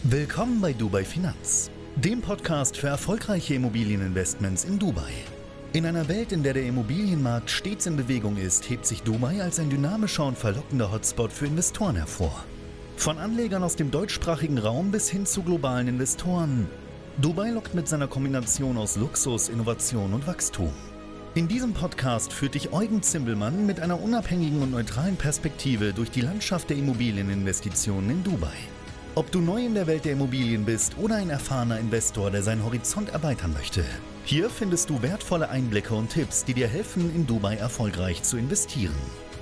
Willkommen bei Dubai Finanz, dem Podcast für erfolgreiche Immobilieninvestments in Dubai. In einer Welt, in der der Immobilienmarkt stets in Bewegung ist, hebt sich Dubai als ein dynamischer und verlockender Hotspot für Investoren hervor. Von Anlegern aus dem deutschsprachigen Raum bis hin zu globalen Investoren. Dubai lockt mit seiner Kombination aus Luxus, Innovation und Wachstum. In diesem Podcast führt dich Eugen Zimbelmann mit einer unabhängigen und neutralen Perspektive durch die Landschaft der Immobilieninvestitionen in Dubai. Ob du neu in der Welt der Immobilien bist oder ein erfahrener Investor, der seinen Horizont erweitern möchte, hier findest du wertvolle Einblicke und Tipps, die dir helfen, in Dubai erfolgreich zu investieren.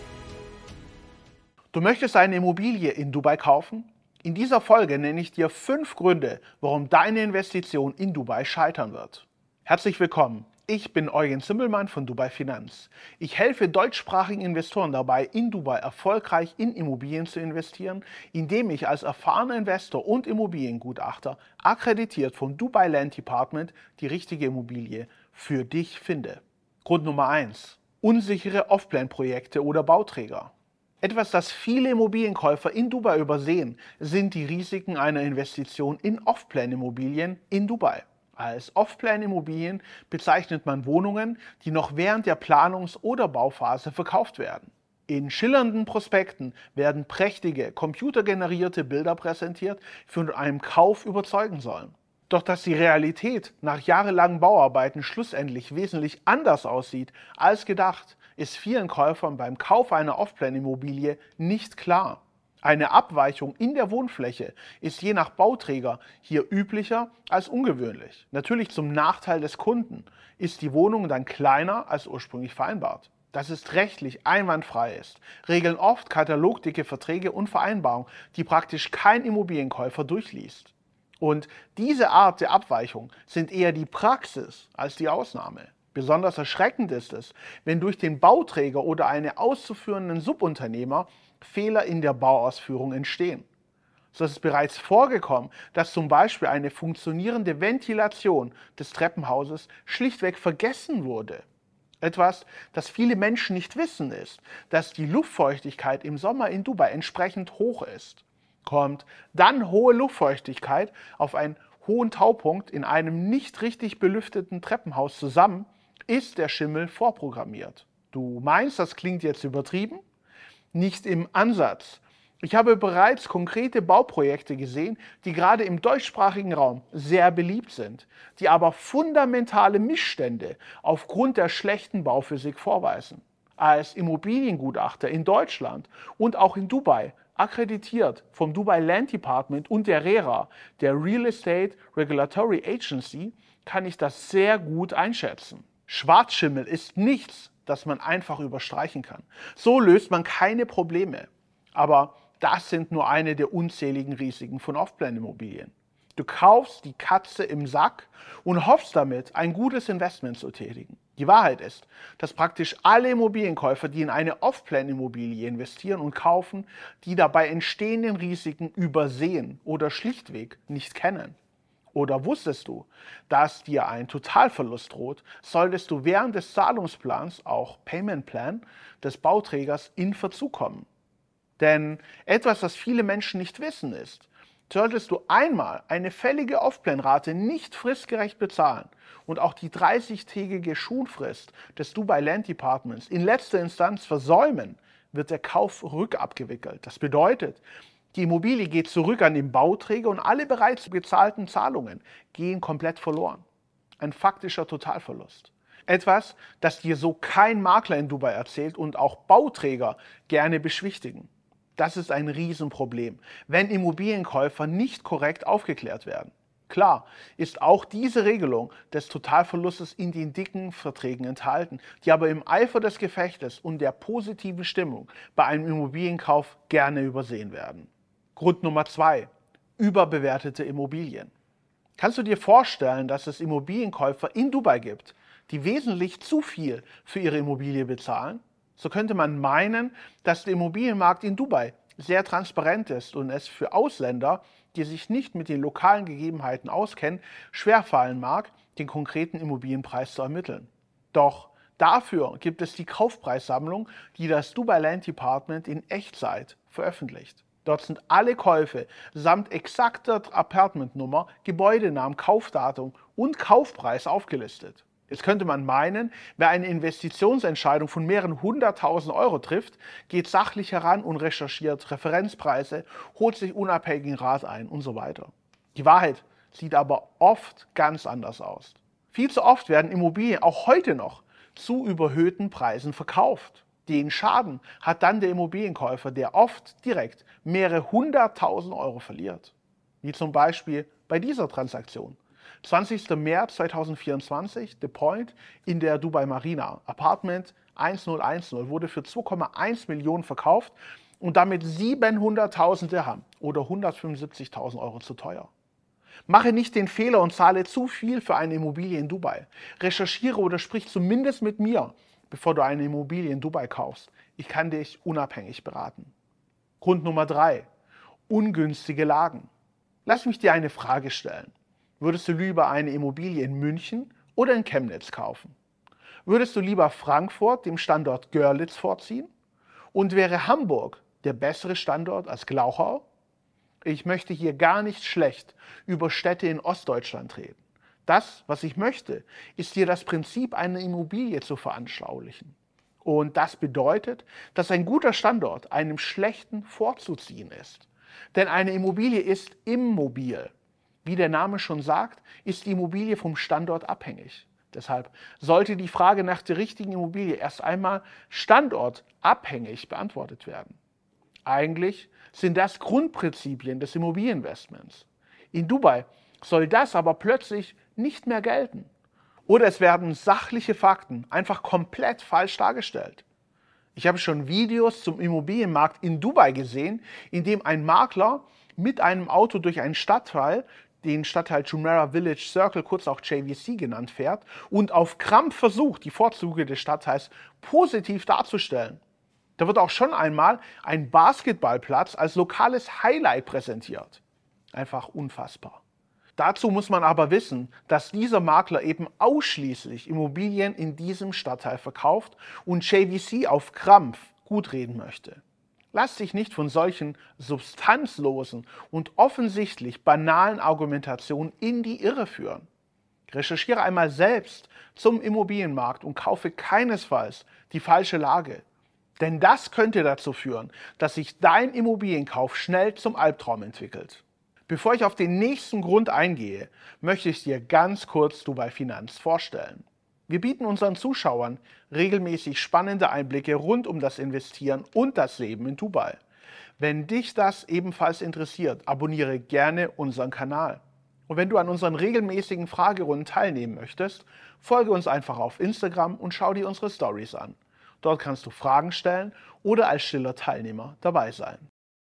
Du möchtest eine Immobilie in Dubai kaufen? In dieser Folge nenne ich dir 5 Gründe, warum deine Investition in Dubai scheitern wird. Herzlich willkommen. Ich bin Eugen Zimbelmann von Dubai Finanz. Ich helfe deutschsprachigen Investoren dabei, in Dubai erfolgreich in Immobilien zu investieren, indem ich als erfahrener Investor und Immobiliengutachter akkreditiert vom Dubai Land Department die richtige Immobilie für dich finde. Grund Nummer 1. Unsichere Off-Plan-Projekte oder Bauträger. Etwas, das viele Immobilienkäufer in Dubai übersehen, sind die Risiken einer Investition in Off-Plan-Immobilien in Dubai. Als Off-Plan-Immobilien bezeichnet man Wohnungen, die noch während der Planungs- oder Bauphase verkauft werden. In schillernden Prospekten werden prächtige, computergenerierte Bilder präsentiert, die von einem Kauf überzeugen sollen. Doch dass die Realität nach jahrelangen Bauarbeiten schlussendlich wesentlich anders aussieht als gedacht, ist vielen Käufern beim Kauf einer Off-Plan-Immobilie nicht klar. Eine Abweichung in der Wohnfläche ist je nach Bauträger hier üblicher als ungewöhnlich. Natürlich zum Nachteil des Kunden ist die Wohnung dann kleiner als ursprünglich vereinbart. Dass es rechtlich einwandfrei ist, regeln oft katalogdicke Verträge und Vereinbarungen, die praktisch kein Immobilienkäufer durchliest. Und diese Art der Abweichung sind eher die Praxis als die Ausnahme. Besonders erschreckend ist es, wenn durch den Bauträger oder einen auszuführenden Subunternehmer Fehler in der Bauausführung entstehen. So ist es bereits vorgekommen, dass zum Beispiel eine funktionierende Ventilation des Treppenhauses schlichtweg vergessen wurde. Etwas, das viele Menschen nicht wissen, ist, dass die Luftfeuchtigkeit im Sommer in Dubai entsprechend hoch ist. Kommt dann hohe Luftfeuchtigkeit auf einen hohen Taupunkt in einem nicht richtig belüfteten Treppenhaus zusammen, ist der Schimmel vorprogrammiert. Du meinst, das klingt jetzt übertrieben? Nicht im Ansatz. Ich habe bereits konkrete Bauprojekte gesehen, die gerade im deutschsprachigen Raum sehr beliebt sind, die aber fundamentale Missstände aufgrund der schlechten Bauphysik vorweisen. Als Immobiliengutachter in Deutschland und auch in Dubai, akkreditiert vom Dubai Land Department und der RERA, der Real Estate Regulatory Agency, kann ich das sehr gut einschätzen. Schwarzschimmel ist nichts, das man einfach überstreichen kann. So löst man keine Probleme. Aber das sind nur eine der unzähligen Risiken von Off-Plan-Immobilien. Du kaufst die Katze im Sack und hoffst damit, ein gutes Investment zu tätigen. Die Wahrheit ist, dass praktisch alle Immobilienkäufer, die in eine Off-Plan-Immobilie investieren und kaufen, die dabei entstehenden Risiken übersehen oder schlichtweg nicht kennen. Oder wusstest du, dass dir ein Totalverlust droht, solltest du während des Zahlungsplans, auch Payment Plan, des Bauträgers in Verzug kommen? Denn etwas, das viele Menschen nicht wissen, ist, solltest du einmal eine fällige Off-Plan-Rate nicht fristgerecht bezahlen und auch die 30-tägige Schulfrist des Dubai Land Departments in letzter Instanz versäumen, wird der Kauf rückabgewickelt. Das bedeutet, die Immobilie geht zurück an den Bauträger und alle bereits bezahlten Zahlungen gehen komplett verloren. Ein faktischer Totalverlust. Etwas, das dir so kein Makler in Dubai erzählt und auch Bauträger gerne beschwichtigen. Das ist ein Riesenproblem, wenn Immobilienkäufer nicht korrekt aufgeklärt werden. Klar ist auch diese Regelung des Totalverlustes in den dicken Verträgen enthalten, die aber im Eifer des Gefechtes und der positiven Stimmung bei einem Immobilienkauf gerne übersehen werden. Grund Nummer 2. Überbewertete Immobilien. Kannst du dir vorstellen, dass es Immobilienkäufer in Dubai gibt, die wesentlich zu viel für ihre Immobilie bezahlen? So könnte man meinen, dass der Immobilienmarkt in Dubai sehr transparent ist und es für Ausländer, die sich nicht mit den lokalen Gegebenheiten auskennen, schwerfallen mag, den konkreten Immobilienpreis zu ermitteln. Doch dafür gibt es die Kaufpreissammlung, die das Dubai Land Department in Echtzeit veröffentlicht. Dort sind alle Käufe samt exakter Apartmentnummer, Gebäudenamen, Kaufdatum und Kaufpreis aufgelistet. Jetzt könnte man meinen, wer eine Investitionsentscheidung von mehreren 100.000 Euro trifft, geht sachlich heran und recherchiert Referenzpreise, holt sich unabhängigen Rat ein und so weiter. Die Wahrheit sieht aber oft ganz anders aus. Viel zu oft werden Immobilien auch heute noch zu überhöhten Preisen verkauft. Den Schaden hat dann der Immobilienkäufer, der oft direkt mehrere 100.000 Euro verliert. Wie zum Beispiel bei dieser Transaktion. 20. März 2024, The Point in der Dubai Marina. Apartment 1010 wurde für 2,1 Millionen verkauft und damit 700.000 Dirham oder 175.000 Euro zu teuer. Mache nicht den Fehler und zahle zu viel für eine Immobilie in Dubai. Recherchiere oder sprich zumindest mit mir, bevor du eine Immobilie in Dubai kaufst. Ich kann dich unabhängig beraten. Grund Nummer 3. Ungünstige Lagen. Lass mich dir eine Frage stellen. Würdest du lieber eine Immobilie in München oder in Chemnitz kaufen? Würdest du lieber Frankfurt, dem Standort Görlitz, vorziehen? Und wäre Hamburg der bessere Standort als Glauchau? Ich möchte hier gar nicht schlecht über Städte in Ostdeutschland reden. Das, was ich möchte, ist dir das Prinzip einer Immobilie zu veranschaulichen. Und das bedeutet, dass ein guter Standort einem schlechten vorzuziehen ist. Denn eine Immobilie ist immobil. Wie der Name schon sagt, ist die Immobilie vom Standort abhängig. Deshalb sollte die Frage nach der richtigen Immobilie erst einmal standortabhängig beantwortet werden. Eigentlich sind das Grundprinzipien des Immobilieninvestments. In Dubai soll das aber plötzlich nicht mehr gelten. Oder es werden sachliche Fakten einfach komplett falsch dargestellt. Ich habe schon Videos zum Immobilienmarkt in Dubai gesehen, in dem ein Makler mit einem Auto durch einen Stadtteil, den Stadtteil Jumeirah Village Circle, kurz auch JVC genannt, fährt und auf Krampf versucht, die Vorzüge des Stadtteils positiv darzustellen. Da wird auch schon einmal ein Basketballplatz als lokales Highlight präsentiert. Einfach unfassbar. Dazu muss man aber wissen, dass dieser Makler eben ausschließlich Immobilien in diesem Stadtteil verkauft und JVC auf Krampf gutreden möchte. Lass dich nicht von solchen substanzlosen und offensichtlich banalen Argumentationen in die Irre führen. Recherchiere einmal selbst zum Immobilienmarkt und kaufe keinesfalls die falsche Lage. Denn das könnte dazu führen, dass sich dein Immobilienkauf schnell zum Albtraum entwickelt. Bevor ich auf den nächsten Grund eingehe, möchte ich dir ganz kurz Dubai Finanz vorstellen. Wir bieten unseren Zuschauern regelmäßig spannende Einblicke rund um das Investieren und das Leben in Dubai. Wenn dich das ebenfalls interessiert, abonniere gerne unseren Kanal. Und wenn du an unseren regelmäßigen Fragerunden teilnehmen möchtest, folge uns einfach auf Instagram und schau dir unsere Stories an. Dort kannst du Fragen stellen oder als stiller Teilnehmer dabei sein.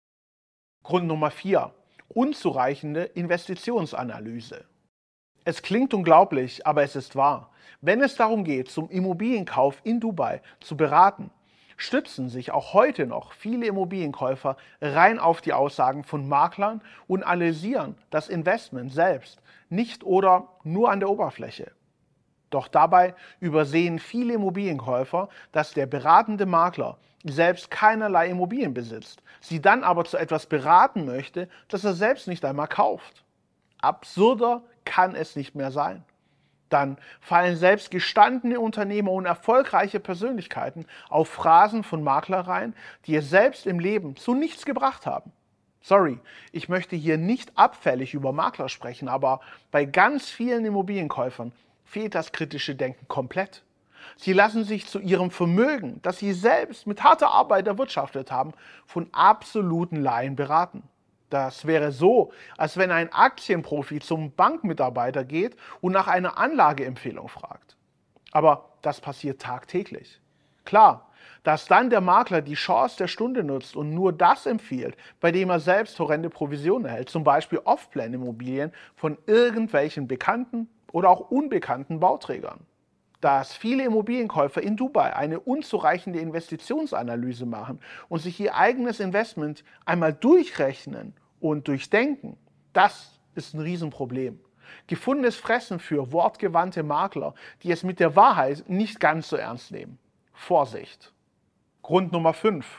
Grund Nummer 4. Unzureichende Investitionsanalyse. Es klingt unglaublich, aber es ist wahr. Wenn es darum geht, zum Immobilienkauf in Dubai zu beraten, stützen sich auch heute noch viele Immobilienkäufer rein auf die Aussagen von Maklern und analysieren das Investment selbst nicht oder nur an der Oberfläche. Doch dabei übersehen viele Immobilienkäufer, dass der beratende Makler selbst keinerlei Immobilien besitzt, sie dann aber zu etwas beraten möchte, das er selbst nicht einmal kauft. Absurder kann es nicht mehr sein. Dann fallen selbst gestandene Unternehmer und erfolgreiche Persönlichkeiten auf Phrasen von Maklereien, die es selbst im Leben zu nichts gebracht haben. Sorry, ich möchte hier nicht abfällig über Makler sprechen, aber bei ganz vielen Immobilienkäufern fehlt das kritische Denken komplett. Sie lassen sich zu ihrem Vermögen, das sie selbst mit harter Arbeit erwirtschaftet haben, von absoluten Laien beraten. Das wäre so, als wenn ein Aktienprofi zum Bankmitarbeiter geht und nach einer Anlageempfehlung fragt. Aber das passiert tagtäglich. Klar, dass dann der Makler die Chance der Stunde nutzt und nur das empfiehlt, bei dem er selbst horrende Provisionen erhält, zum Beispiel Off-Plan-Immobilien von irgendwelchen bekannten oder auch unbekannten Bauträgern. Dass viele Immobilienkäufer in Dubai eine unzureichende Investitionsanalyse machen und sich ihr eigenes Investment einmal durchrechnen und durchdenken, das ist ein Riesenproblem. Gefundenes Fressen für wortgewandte Makler, die es mit der Wahrheit nicht ganz so ernst nehmen. Vorsicht! Grund Nummer 5.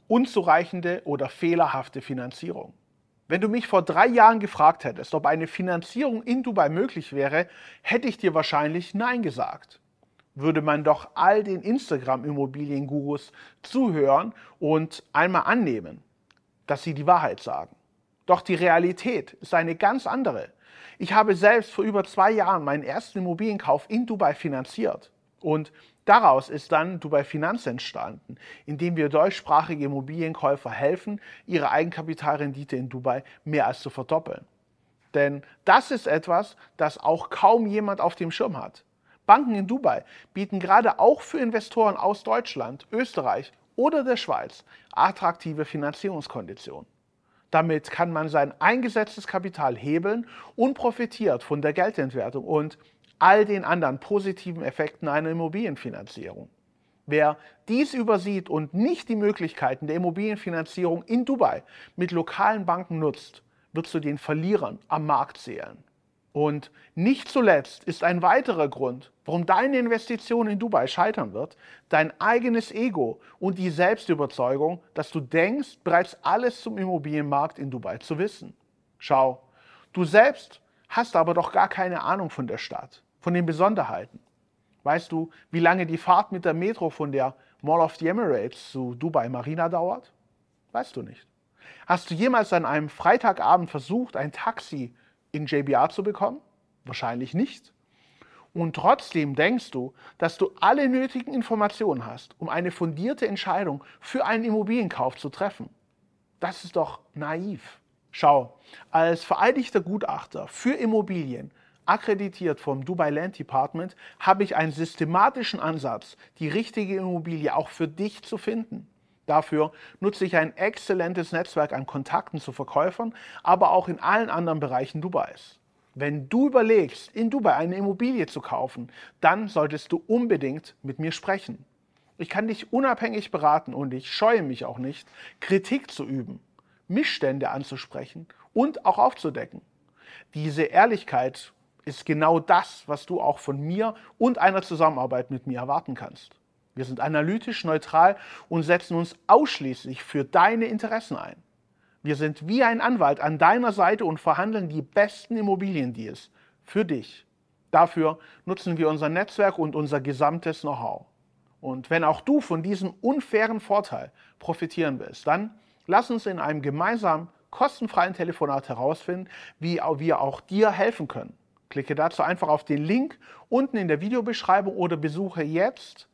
unzureichende oder fehlerhafte Finanzierung. Wenn du mich vor 3 Jahren gefragt hättest, ob eine Finanzierung in Dubai möglich wäre, hätte ich dir wahrscheinlich Nein gesagt. Würde man doch all den Instagram-Immobiliengurus zuhören und einmal annehmen, dass sie die Wahrheit sagen. Doch die Realität ist eine ganz andere. Ich habe selbst vor über 2 Jahren meinen ersten Immobilienkauf in Dubai finanziert. Und daraus ist dann Dubai Finanz entstanden, indem wir deutschsprachige Immobilienkäufer helfen, ihre Eigenkapitalrendite in Dubai mehr als zu verdoppeln. Denn das ist etwas, das auch kaum jemand auf dem Schirm hat. Banken in Dubai bieten gerade auch für Investoren aus Deutschland, Österreich oder der Schweiz attraktive Finanzierungskonditionen. Damit kann man sein eingesetztes Kapital hebeln und profitiert von der Geldentwertung und all den anderen positiven Effekten einer Immobilienfinanzierung. Wer dies übersieht und nicht die Möglichkeiten der Immobilienfinanzierung in Dubai mit lokalen Banken nutzt, wird zu den Verlierern am Markt zählen. Und nicht zuletzt ist ein weiterer Grund, warum deine Investition in Dubai scheitern wird, dein eigenes Ego und die Selbstüberzeugung, dass du denkst, bereits alles zum Immobilienmarkt in Dubai zu wissen. Schau, du selbst hast aber doch gar keine Ahnung von der Stadt, von den Besonderheiten. Weißt du, wie lange die Fahrt mit der Metro von der Mall of the Emirates zu Dubai Marina dauert? Weißt du nicht. Hast du jemals an einem Freitagabend versucht, ein Taxi in JBR zu bekommen? Wahrscheinlich nicht. Und trotzdem denkst du, dass du alle nötigen Informationen hast, um eine fundierte Entscheidung für einen Immobilienkauf zu treffen. Das ist doch naiv. Schau, als vereidigter Gutachter für Immobilien, akkreditiert vom Dubai Land Department, habe ich einen systematischen Ansatz, die richtige Immobilie auch für dich zu finden. Dafür nutze ich ein exzellentes Netzwerk an Kontakten zu Verkäufern, aber auch in allen anderen Bereichen Dubais. Wenn du überlegst, in Dubai eine Immobilie zu kaufen, dann solltest du unbedingt mit mir sprechen. Ich kann dich unabhängig beraten und ich scheue mich auch nicht, Kritik zu üben, Missstände anzusprechen und auch aufzudecken. Diese Ehrlichkeit ist genau das, was du auch von mir und einer Zusammenarbeit mit mir erwarten kannst. Wir sind analytisch neutral und setzen uns ausschließlich für deine Interessen ein. Wir sind wie ein Anwalt an deiner Seite und verhandeln die besten Immobiliendeals für dich. Dafür nutzen wir unser Netzwerk und unser gesamtes Know-how. Und wenn auch du von diesem unfairen Vorteil profitieren willst, dann lass uns in einem gemeinsamen, kostenfreien Telefonat herausfinden, wie wir auch dir helfen können. Klicke dazu einfach auf den Link unten in der Videobeschreibung oder besuche jetzt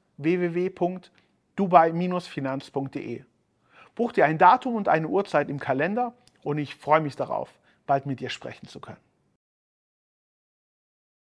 www.dubai-finanz.de. Buch dir ein Datum und eine Uhrzeit im Kalender und ich freue mich darauf, bald mit dir sprechen zu können.